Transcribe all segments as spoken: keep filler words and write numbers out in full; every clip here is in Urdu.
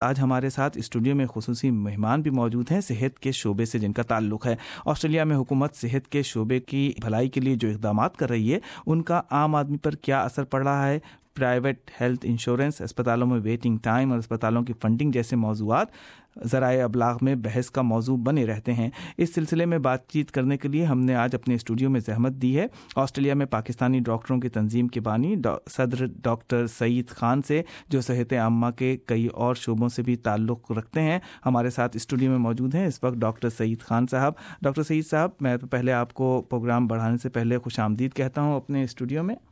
آج ہمارے ساتھ اسٹوڈیو میں خصوصی مہمان بھی موجود ہیں صحت کے شعبے سے جن کا تعلق ہے. آسٹریلیا میں حکومت صحت کے شعبے کی بھلائی کے لیے جو اقدامات کر رہی ہے ان کا عام آدمی پر کیا اثر پڑ رہا ہے. پرائیویٹ ہیلتھ انشورنس، اسپتالوں میں ویٹنگ ٹائم اور اسپتالوں کی فنڈنگ جیسے موضوعات ذرائع ابلاغ میں بحث کا موضوع بنے رہتے ہیں. اس سلسلے میں بات چیت کرنے کے لیے ہم نے آج اپنے اسٹوڈیو میں زحمت دی ہے آسٹریلیا میں پاکستانی ڈاکٹروں کی تنظیم کے بانی صدر ڈاکٹر سعید خان سے، جو صحت عامہ کے کئی اور شعبوں سے بھی تعلق رکھتے ہیں. ہمارے ساتھ اسٹوڈیو میں موجود ہیں اس وقت ڈاکٹر سعید خان صاحب. ڈاکٹر سعید صاحب، میں پہلے آپ کو پروگرام بڑھانے سے پہلے خوش آمدید کہتا ہوں اپنے اسٹوڈیو میں.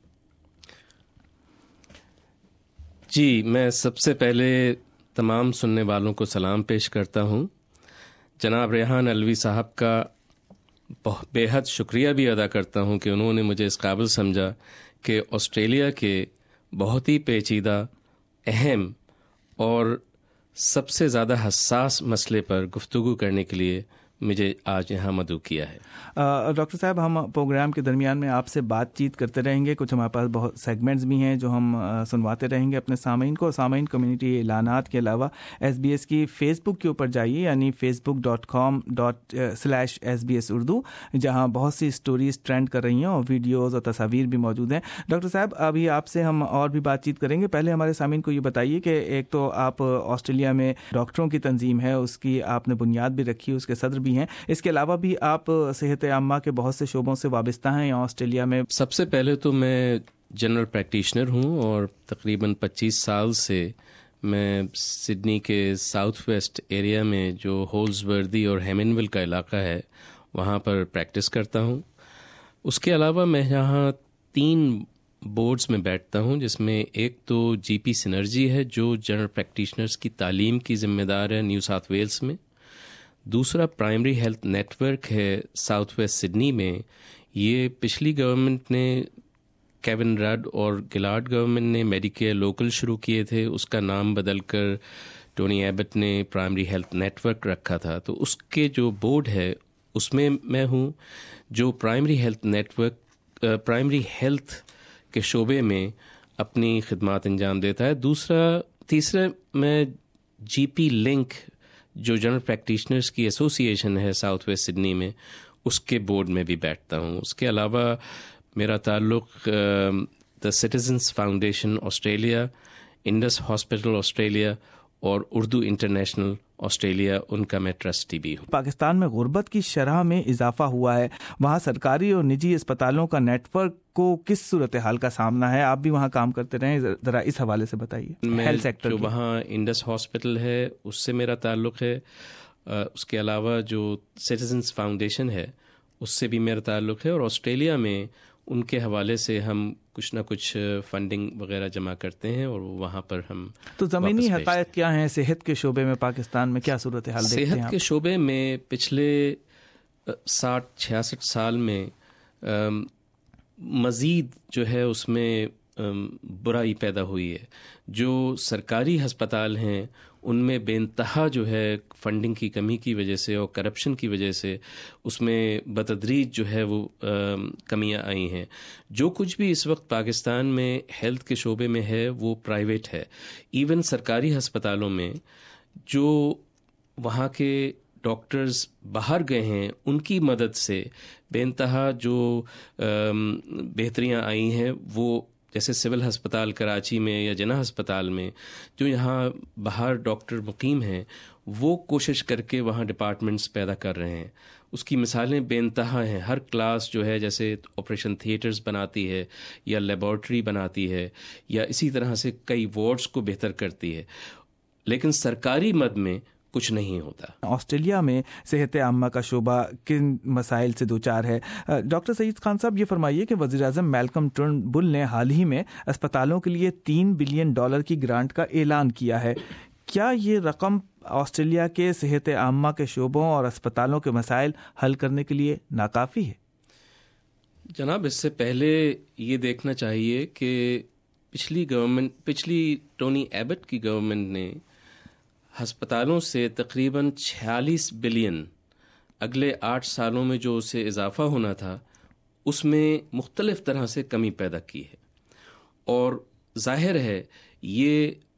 جی، میں سب سے پہلے تمام سننے والوں کو سلام پیش کرتا ہوں. جناب ریحان علوی صاحب کا بے حد شکریہ بھی ادا کرتا ہوں کہ انہوں نے مجھے اس قابل سمجھا کہ آسٹریلیا کے بہت ہی پیچیدہ، اہم اور سب سے زیادہ حساس مسئلے پر گفتگو کرنے کے لیے مجھے آج یہاں مدعو کیا ہے. ڈاکٹر صاحب، ہم پروگرام کے درمیان میں آپ سے بات چیت کرتے رہیں گے. کچھ ہمارے پاس بہت سیگمنٹس بھی ہیں جو ہم سنواتے رہیں گے اپنے سامعین کو. سامعین کمیونٹی اعلانات کے علاوہ ایس بی ایس کی فیس بک کے اوپر جائیے، یعنی Facebook dot com dot slash S B S Urdu, جہاں بہت سی اسٹوریز ٹرینڈ کر رہی ہیں اور ویڈیوز اور تصاویر بھی موجود ہیں. ڈاکٹر صاحب، ابھی آپ سے ہم اور بھی بات چیت کریں گے. پہلے ہمارے سامعین کو یہ بتائیے کہ ایک تو آپ آسٹریلیا میں ڈاکٹروں کی تنظیم ہے، اس کی آپ نے بنیاد بھی رکھی، اس کے صدر بھی ہیں. اس کے علاوہ بھی آپ صحت عامہ کے بہت سے شعبوں سے وابستہ ہیں یہاں آسٹریلیا میں. سب سے پہلے تو میں جنرل پریکٹیشنر ہوں اور تقریباً پچیس سال سے میں سڈنی کے ساؤتھ ویسٹ ایریا میں جو ہولز وردی اور ہیمنول کا علاقہ ہے وہاں پر پریکٹس کرتا ہوں. اس کے علاوہ میں یہاں تین بورڈز میں بیٹھتا ہوں، جس میں ایک تو جی پی سنرجی ہے جو جنرل پریکٹیشنرز کی تعلیم کی ذمہ دار ہے نیو ساؤتھ ویلز میں. دوسرا پرائمری ہیلتھ نیٹ ورک ہے ساؤتھ ویسٹ سڈنی میں. یہ پچھلی گورنمنٹ نے، کیون رڈ اور گلارڈ گورنمنٹ نے میڈیکیئر لوکل شروع کیے تھے، اس کا نام بدل کر ٹونی ایبٹ نے پرائمری ہیلتھ نیٹ ورک رکھا تھا. تو اس کے جو بورڈ ہے اس میں میں ہوں، جو primary health network primary health کے شعبے میں اپنی خدمات انجام دیتا ہے. دوسرا تیسرا میں جی پی لنک جو جنرل پریکٹیشنرز کی ایسوسی ایشن ہے ساؤتھ ویسٹ سڈنی میں، اس کے بورڈ میں بھی بیٹھتا ہوں. اس کے علاوہ میرا تعلق the citizens foundation Australia, Indus hospital Australia Urdu اردو انٹرنیشنل آسٹریلیا، ان کا میں ٹرسٹی بھی ہوں. پاکستان میں غربت کی شرح میں اضافہ ہوا ہے، وہاں سرکاری اور نجی اسپتالوں کا نیٹ ورک کو کس صورتحال کا سامنا ہے؟ آپ بھی وہاں کام کرتے رہے، ذرا اس حوالے سے بتائیے. ہیلتھ سیکٹر جو وہاں انڈس ہاسپٹل ہے اس سے میرا تعلق ہے. اس کے علاوہ جو سٹیزنس فاؤنڈیشن ہے اس سے بھی میرا تعلق ہے، اور آسٹریلیا میں ان کے حوالے سے ہم کچھ نہ کچھ فنڈنگ وغیرہ جمع کرتے ہیں اور وہاں پر ہم. تو زمینی حقائق کیا ہیں صحت کے شعبے میں؟ پاکستان میں کیا صورتحال دیکھتے ہیں؟ صحت کے شعبے میں پچھلے ساٹھ چھیاسٹھ سال میں مزید جو ہے اس میں برائی پیدا ہوئی ہے. جو سرکاری ہسپتال ہیں ان میں بے انتہا جو ہے فنڈنگ کی کمی کی وجہ سے اور کرپشن کی وجہ سے اس میں بتدریج جو ہے وہ کمیاں آئی ہیں. جو کچھ بھی اس وقت پاکستان میں ہیلتھ کے شعبے میں ہے وہ پرائیویٹ ہے. ایون سرکاری ہسپتالوں میں جو وہاں کے ڈاکٹرز باہر گئے ہیں ان کی مدد سے بے انتہا جو بہتریاں آئی ہیں، وہ جیسے سول ہسپتال کراچی میں یا جناح ہسپتال میں جو یہاں باہر ڈاکٹر مقیم ہیں وہ کوشش کر کے وہاں ڈپارٹمنٹس پیدا کر رہے ہیں. اس کی مثالیں بے انتہا ہیں. ہر کلاس جو ہے جیسے آپریشن تھیٹرز بناتی ہے یا لیبارٹری بناتی ہے یا اسی طرح سے کئی وارڈز کو بہتر کرتی ہے، لیکن سرکاری مد میں کچھ نہیں ہوتا. آسٹریلیا میں صحت عامہ کا شعبہ کن مسائل سے دوچار ہے؟ ڈاکٹر سعید خان صاحب، یہ فرمائیے کہ وزیر اعظم میلکم ٹرنبل نے حال ہی میں اسپتالوں کے لیے تین بلین ڈالر کی گرانٹ کا اعلان کیا ہے. کیا یہ رقم آسٹریلیا کے صحت عامہ کے شعبوں اور اسپتالوں کے مسائل حل کرنے کے لیے ناکافی ہے؟ جناب، اس سے پہلے یہ دیکھنا چاہیے کہ پچھلی گورنمنٹ پچھلی ٹونی ایبٹ کی گورنمنٹ نے ہسپتالوں سے تقریباً چھیالیس بلین اگلے آٹھ سالوں میں جو اسے اضافہ ہونا تھا اس میں مختلف طرح سے کمی پیدا کی ہے. اور ظاہر ہے یہ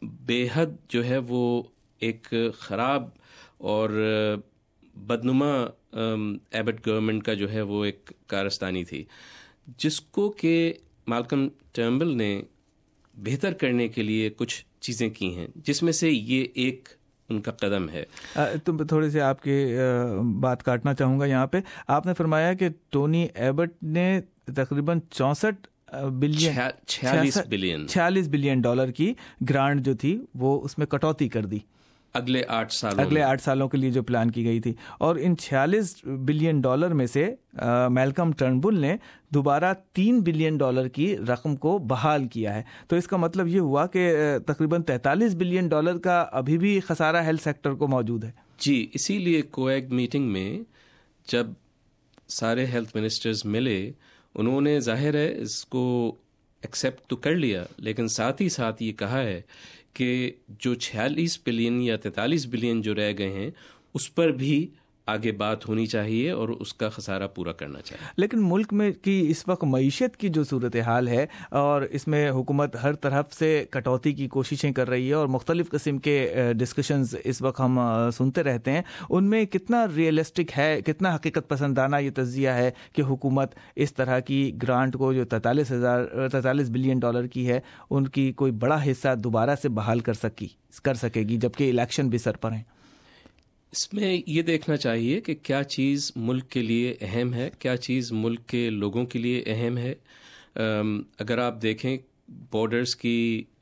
بے حد جو ہے وہ ایک خراب اور بدنما ایبٹ گورنمنٹ کا جو ہے وہ ایک کارستانی تھی، جس کو کہ مالکم ٹرنبل نے بہتر کرنے کے لیے کچھ چیزیں کی ہیں، جس میں سے یہ ایک ان کا قدم ہے۔ تم تھوڑی سی آپ کی بات کاٹنا چاہوں گا یہاں پہ۔ آپ نے فرمایا کہ ٹونی ایبٹ نے تقریباً چونسٹھ بلین چھیالیس بلین چھیالیس بلین ڈالر کی گرانٹ جو تھی وہ اس میں کٹوتی کر دی اگلے آٹھ سالوں اگلے آٹھ سالوں کے لیے جو پلان کی گئی تھی، اور ان چھیالیس بلین ڈالر میں سے میلکم ٹرنبل نے دوبارہ تین بلین ڈالر کی رقم کو بحال کیا ہے۔ تو اس کا مطلب یہ ہوا کہ تقریباً تینتالیس بلین ڈالر کا ابھی بھی خسارہ ہیلتھ سیکٹر کو موجود ہے۔ جی، اسی لیے کویگ میٹنگ میں جب سارے ہیلتھ منسٹرز ملے، انہوں نے ظاہر ہے اس کو ایکسیپٹ تو کر لیا، لیکن ساتھ ہی ساتھ یہ کہا ہے کہ جو چھیالیس بلین یا تینتالیس بلین جو رہ گئے ہیں اس پر بھی آگے بات ہونی چاہیے اور اس کا خسارہ پورا کرنا چاہیے۔ لیکن ملک میں کی اس وقت معیشت کی جو صورتحال ہے، اور اس میں حکومت ہر طرف سے کٹوتی کی کوششیں کر رہی ہے اور مختلف قسم کے ڈسکشنز اس وقت ہم سنتے رہتے ہیں، ان میں کتنا ریئلسٹک ہے، کتنا حقیقت پسندانہ یہ تجزیہ ہے کہ حکومت اس طرح کی گرانٹ کو جو تینتالیس ہزار تینتالیس بلین ڈالر کی ہے ان کی کوئی بڑا حصہ دوبارہ سے بحال کر سکی کر سکے گی جبکہ الیکشن بھی سر پر ہیں؟ اس میں یہ دیکھنا چاہیے کہ کیا چیز ملک کے لیے اہم ہے، کیا چیز ملک کے لوگوں کے لیے اہم ہے۔ اگر آپ دیکھیں بارڈرز کی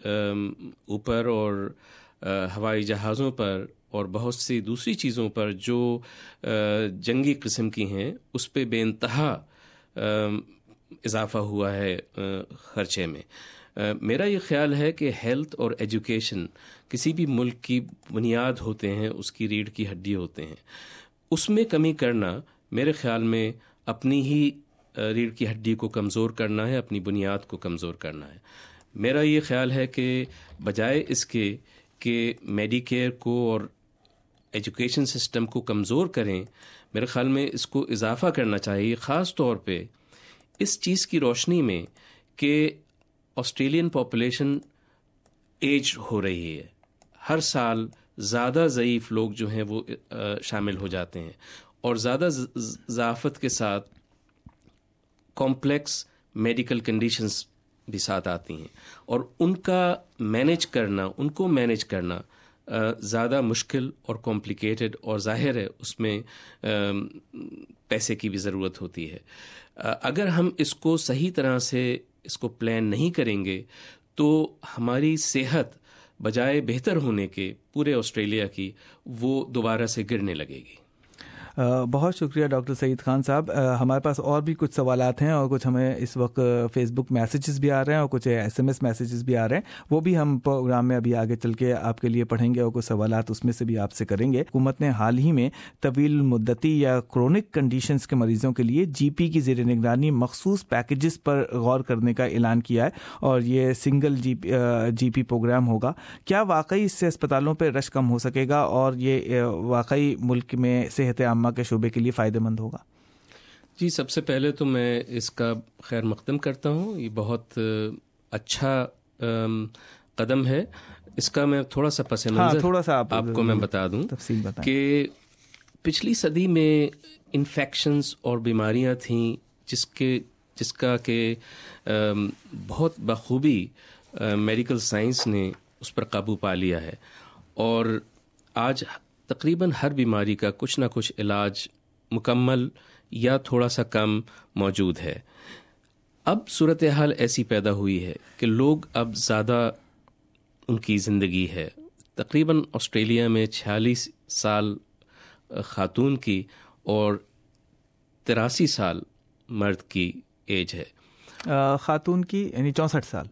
اوپر اور ہوائی جہازوں پر اور بہت سی دوسری چیزوں پر جو جنگی قسم کی ہیں، اس پہ بے انتہا اضافہ ہوا ہے خرچے میں۔ میرا یہ خیال ہے کہ ہیلتھ اور ایجوکیشن کسی بھی ملک کی بنیاد ہوتے ہیں، اس کی ریڑھ کی ہڈی ہوتے ہیں، اس میں کمی کرنا میرے خیال میں اپنی ہی ریڑھ کی ہڈی کو کمزور کرنا ہے، اپنی بنیاد کو کمزور کرنا ہے۔ میرا یہ خیال ہے کہ بجائے اس کے کہ میڈی کیئر کو اور ایجوکیشن سسٹم کو کمزور کریں، میرے خیال میں اس کو اضافہ کرنا چاہیے، خاص طور پہ اس چیز کی روشنی میں کہ آسٹریلین پاپولیشن ایج ہو رہی ہے، ہر سال زیادہ ضعیف لوگ جو ہیں وہ شامل ہو جاتے ہیں، اور زیادہ ضعافت کے ساتھ کمپلیکس میڈیکل کنڈیشنز بھی ساتھ آتی ہیں، اور ان کا مینیج کرنا ان کو مینیج کرنا زیادہ مشکل اور کمپلیکیٹڈ، اور ظاہر ہے اس میں پیسے کی بھی ضرورت ہوتی ہے۔ اگر ہم اس کو صحیح طرح سے اس کو پلان نہیں کریں گے تو ہماری صحت بجائے بہتر ہونے کے پورے آسٹریلیا کی وہ دوبارہ سے گرنے لگے گی۔ بہت شکریہ ڈاکٹر سعید خان صاحب۔ ہمارے پاس اور بھی کچھ سوالات ہیں، اور کچھ ہمیں اس وقت فیس بک میسیجز بھی آ رہے ہیں اور کچھ ایس ایم ایس میسیجز بھی آ رہے ہیں، وہ بھی ہم پروگرام میں ابھی آگے چل کے آپ کے لیے پڑھیں گے اور کچھ سوالات اس میں سے بھی آپ سے کریں گے۔ حکومت نے حال ہی میں طویل مدتی یا کرونک کنڈیشنز کے مریضوں کے لیے جی پی کی زیر نگرانی مخصوص پیکیجز پر غور کرنے کا اعلان کیا ہے، اور یہ سنگل جی پی جی پی پروگرام ہوگا۔ کیا واقعی اس سے اسپتالوں پہ رش کم ہو سکے گا اور یہ واقعی ملک میں صحت عامہ کے شعبے کے لیے فائدہ مند ہوگا؟ جی، سب سے پہلے تو میں اس کا خیر مقدم کرتا ہوں، یہ بہت اچھا قدم ہے۔ اس کا میں تھوڑا سا پس منظر ہاں تھوڑا سا آپ, آپ کو میں بتا دوں تفصیل بتائیں کہ پچھلی صدی میں انفیکشنز اور بیماریاں تھیں جس کے جس کا کہ بہت بخوبی میڈیکل سائنس نے اس پر قابو پا لیا ہے، اور آج تقریباً ہر بیماری کا کچھ نہ کچھ علاج مکمل یا تھوڑا سا کم موجود ہے۔ اب صورتحال ایسی پیدا ہوئی ہے کہ لوگ اب زیادہ ان کی زندگی ہے، تقریباً آسٹریلیا میں چھیالیس سال خاتون کی اور تراسی سال مرد کی ایج ہے۔ خاتون کی یعنی چونسٹھ سال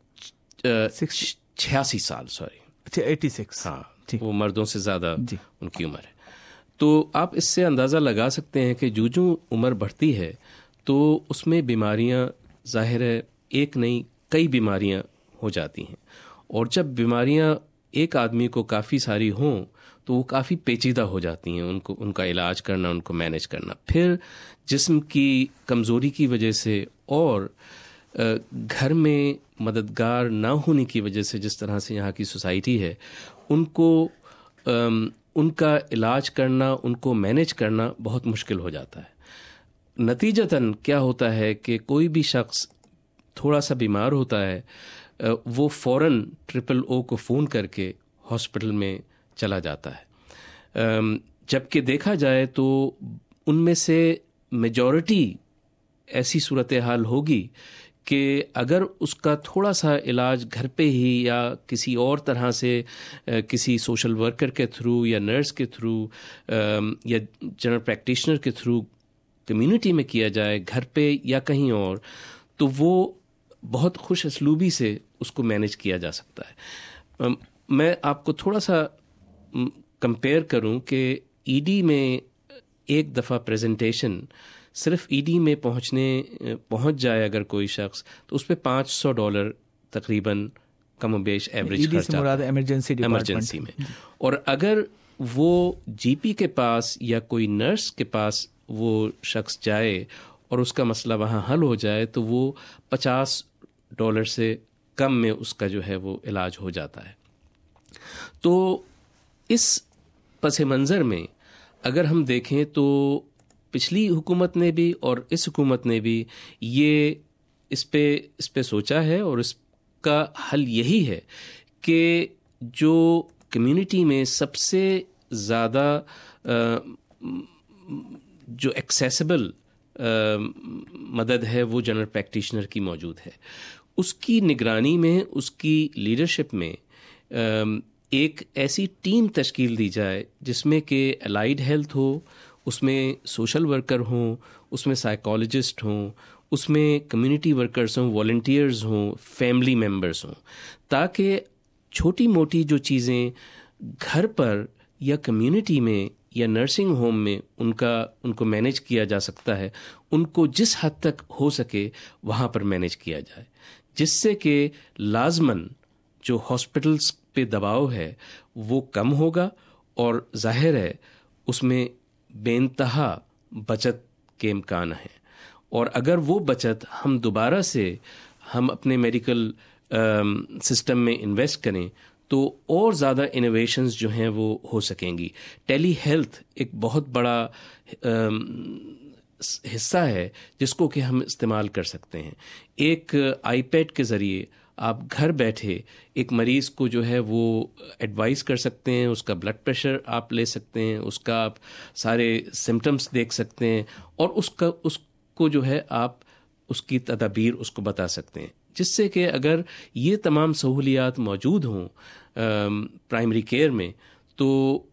چھیاسی سال سوری اچھا ایٹی سکس ہاں، وہ مردوں سے زیادہ جی. ان کی عمر ہے۔ تو آپ اس سے اندازہ لگا سکتے ہیں کہ جو جو عمر بڑھتی ہے تو اس میں بیماریاں ظاہر ہے ایک نہیں کئی بیماریاں ہو جاتی ہیں، اور جب بیماریاں ایک آدمی کو کافی ساری ہوں تو وہ کافی پیچیدہ ہو جاتی ہیں، ان کو ان کا علاج کرنا، ان کو مینیج کرنا، پھر جسم کی کمزوری کی وجہ سے اور گھر میں مددگار نہ ہونے کی وجہ سے جس طرح سے یہاں کی سوسائٹی ہے، ان کو ان کا علاج کرنا، ان کو مینیج کرنا بہت مشکل ہو جاتا ہے۔ نتیجتاً کیا ہوتا ہے کہ کوئی بھی شخص تھوڑا سا بیمار ہوتا ہے، وہ فوراً ٹرپل او کو فون کر کے ہاسپٹل میں چلا جاتا ہے، جبکہ دیکھا جائے تو ان میں سے میجورٹی ایسی صورتحال ہوگی کہ اگر اس کا تھوڑا سا علاج گھر پہ ہی یا کسی اور طرح سے کسی سوشل ورکر کے تھرو یا نرس کے تھرو یا جنرل پریکٹیشنر کے تھرو کمیونٹی میں کیا جائے، گھر پہ یا کہیں اور، تو وہ بہت خوش اسلوبی سے اس کو مینیج کیا جا سکتا ہے۔ میں آپ کو تھوڑا سا کمپیئر کروں کہ ای ڈی میں ایک دفعہ پریزنٹیشن صرف ای ڈی میں پہنچنے پہنچ جائے اگر کوئی شخص، تو اس پہ پانچ سو ڈالر تقریباً کم و بیش ایوریج خرچ آتا ہے ایمرجنسی میں۔ اور اگر وہ جی پی کے پاس یا کوئی نرس کے پاس وہ شخص جائے اور اس کا مسئلہ وہاں حل ہو جائے تو وہ پچاس ڈالر سے کم میں اس کا جو ہے وہ علاج ہو جاتا ہے۔ تو اس پس منظر میں اگر ہم دیکھیں تو پچھلی حکومت نے بھی اور اس حکومت نے بھی یہ اس پہ اس پہ سوچا ہے، اور اس کا حل یہی ہے کہ جو کمیونٹی میں سب سے زیادہ جو ایکسیسیبل مدد ہے وہ جنرل پریکٹیشنر کی موجود ہے، اس کی نگرانی میں، اس کی لیڈرشپ میں ایک ایسی ٹیم تشکیل دی جائے جس میں کہ الائیڈ ہیلتھ ہو، اس میں سوشل ورکر ہوں، اس میں سائیکالوجسٹ ہوں، اس میں کمیونٹی ورکرز ہوں، والنٹیئرز ہوں، فیملی ممبرز ہوں، تاکہ چھوٹی موٹی جو چیزیں گھر پر یا کمیونٹی میں یا نرسنگ ہوم میں ان کا ان کو مینیج کیا جا سکتا ہے، ان کو جس حد تک ہو سکے وہاں پر مینیج کیا جائے، جس سے کہ لازماً جو ہاسپٹلس پہ دباؤ ہے وہ کم ہوگا، اور ظاہر ہے اس میں بے انتہا بچت کے امکان ہیں۔ اور اگر وہ بچت ہم دوبارہ سے ہم اپنے میڈیکل سسٹم میں انویسٹ کریں تو اور زیادہ انوویشنز جو ہیں وہ ہو سکیں گی۔ ٹیلی ہیلتھ ایک بہت بڑا حصہ ہے جس کو کہ ہم استعمال کر سکتے ہیں۔ ایک آئی پیڈ کے ذریعے آپ گھر بیٹھے ایک مریض کو جو ہے وہ ایڈوائز کر سکتے ہیں، اس کا بلڈ پریشر آپ لے سکتے ہیں، اس کا آپ سارے سمٹمز دیکھ سکتے ہیں، اور اس کا اس کو جو ہے آپ اس کی تدابیر اس کو بتا سکتے ہیں، جس سے کہ اگر یہ تمام سہولیات موجود ہوں پرائمری کیئر میں تو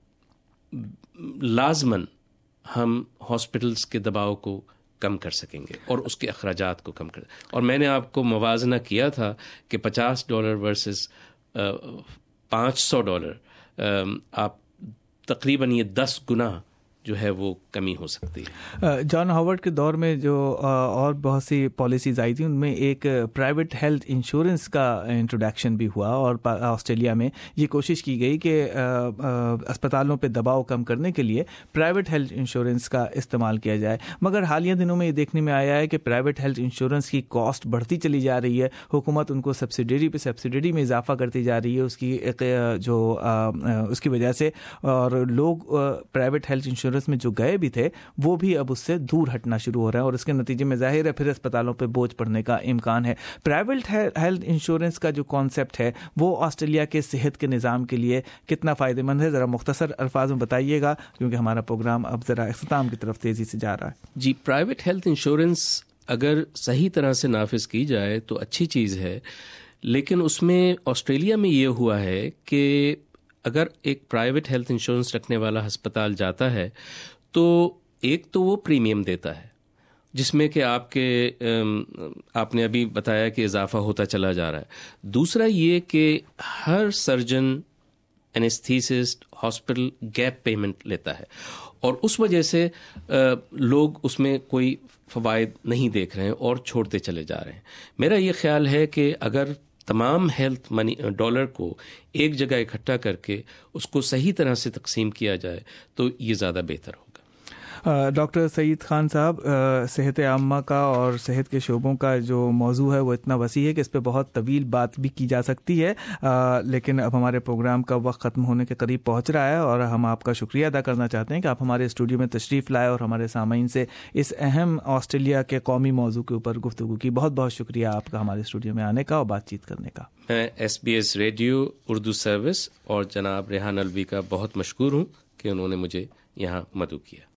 لازماً ہم ہاسپٹلس کے دباؤ کو کم کر سکیں گے اور اس کے اخراجات کو کم کر۔ اور میں نے آپ کو موازنہ کیا تھا کہ پچاس ڈالر ورسز پانچ سو ڈالر آپ تقریباً یہ دس گنا جو ہے وہ کمی ہو سکتی ہے۔ جان ہاورڈ کے دور میں جو اور بہت سی پالیسیز آئی تھیں ان میں ایک پرائیویٹ ہیلتھ انشورنس کا انٹروڈکشن بھی ہوا، اور آسٹریلیا میں یہ کوشش کی گئی کہ اسپتالوں پہ دباؤ کم کرنے کے لیے پرائیویٹ ہیلتھ انشورنس کا استعمال کیا جائے، مگر حالیہ دنوں میں یہ دیکھنے میں آیا ہے کہ پرائیویٹ ہیلتھ انشورنس کی کاسٹ بڑھتی چلی جا رہی ہے، حکومت ان کو سبسڈری پہ سبسڈری میں اضافہ کرتی جا رہی ہے اس کی جو اس کی وجہ سے، اور لوگ پرائیویٹ ہیلتھ انشورنس میں جو گئے بھی تھے وہ بھی اب اس سے دور ہٹنا شروع ہو رہا ہے، اور اس کے نتیجے میں ظاہر ہے پھر اسپتالوں پہ بوجھ پڑنے کا امکان ہے۔ پرائیویٹ ہیلتھ انشورنس کا جو کانسیپٹ ہے وہ آسٹریلیا کے صحت کے نظام کے لیے کتنا فائدہ مند ہے، ذرا مختصر الفاظ میں بتائیے گا کیونکہ ہمارا پروگرام اب ذرا اختتام کی طرف تیزی سے جا رہا ہے۔ جی، پرائیویٹ ہیلتھ انشورنس اگر صحیح طرح سے نافذ کی جائے تو اچھی چیز ہے، لیکن اس میں آسٹریلیا میں یہ ہوا ہے کہ اگر ایک پرائیویٹ ہیلتھ انشورنس رکھنے والا ہسپتال جاتا ہے تو ایک تو وہ پریمیم دیتا ہے جس میں کہ آپ کے آپ نے ابھی بتایا کہ اضافہ ہوتا چلا جا رہا ہے، دوسرا یہ کہ ہر surgeon anaesthetist hospital gap payment لیتا ہے، اور اس وجہ سے لوگ اس میں کوئی فوائد نہیں دیکھ رہے ہیں اور چھوڑتے چلے جا رہے ہیں۔ میرا یہ خیال ہے کہ اگر تمام ہیلتھ منی ڈالر کو ایک جگہ اکٹھا کر کے اس کو صحیح طرح سے تقسیم کیا جائے تو یہ زیادہ بہتر ہوگا۔ ڈاکٹر سعید خان صاحب، صحت عامہ کا اور صحت کے شعبوں کا جو موضوع ہے وہ اتنا وسیع ہے کہ اس پہ بہت طویل بات بھی کی جا سکتی ہے، لیکن اب ہمارے پروگرام کا وقت ختم ہونے کے قریب پہنچ رہا ہے اور ہم آپ کا شکریہ ادا کرنا چاہتے ہیں کہ آپ ہمارے اسٹوڈیو میں تشریف لائے اور ہمارے سامعین سے اس اہم آسٹریلیا کے قومی موضوع کے اوپر گفتگو کی. بہت بہت شکریہ آپ کا ہمارے اسٹوڈیو میں آنے کا اور بات چیت کرنے کا. میں S B S radio Urdu service اور جناب ریحان الوی کا بہت مشکور ہوں کہ انہوں نے مجھے یہاں مدعو کیا.